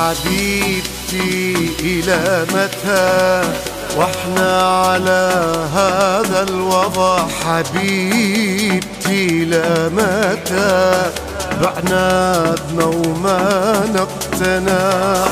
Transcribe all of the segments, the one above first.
حبيبتي إلى متى واحنا على هذا الوضع؟ حبيبتي إلى متى بعنادنا وما نقتنع؟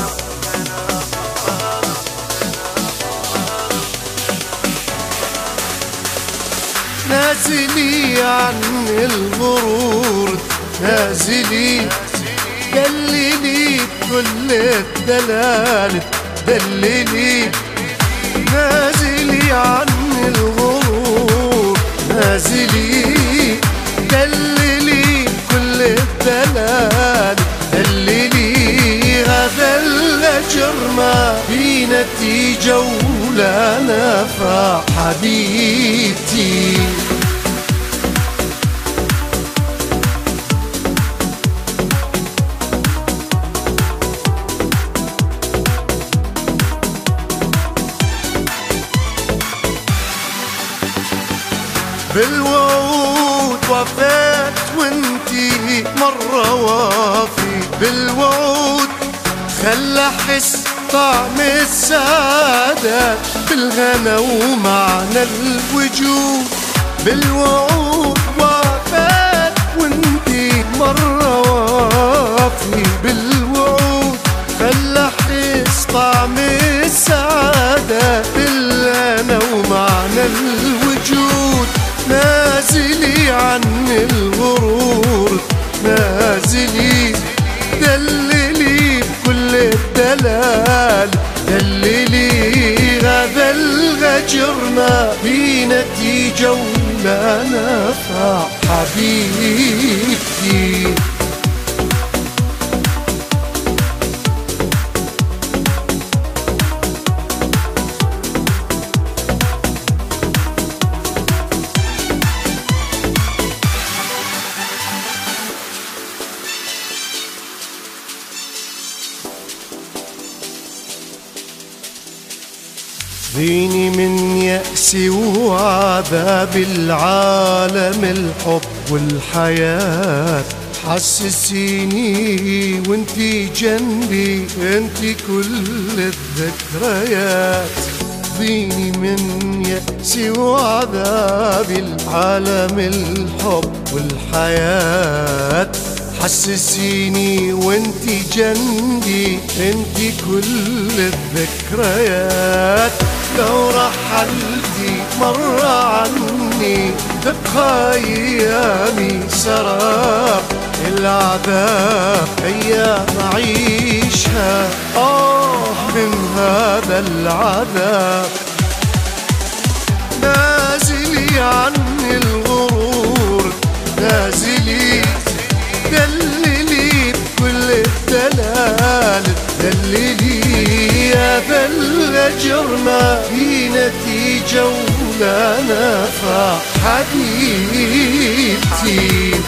نازلي عن الغرور، نازلي دللي بكل الدلال، دللي نازلي عن الغرور، نازلي دللي بكل الدلال، دللي هذا الأجر ما في نتيجة ولا نفع حبيبتي. بالوعود وفات وانتي مرة وافي، بالوعود خلى حس طعم السعادة بالغنى ومعنى الوجود. بالوعود وفات وانتي مرة وافي، بالوعود خلى حس طعم السعادة بالغنى ومعنى الوجود. نازلي عن الغرور، نازلي دللي بكل الدلال، دللي هذا الغجر ما في نتيجة ولا نفع حبيبتي. ضيني من يأسي وعذاب العالم، الحب والحياة حسسيني وانتي جنبي، انتي كل الذكريات. ضيني من يأسي وعذاب العالم، الحب والحياة حسسيني وانتي جنبي، انتي كل الذكريات. لو رحلتي مرة عني تبقى أيامي سراب العذاب، أيام أعيشها من هذا العذاب. نازلي عن الغرور، نازلي دللي بكل الدلال، دللي هذا الأجر ما في نتيجة ولا نفع حبيبتي.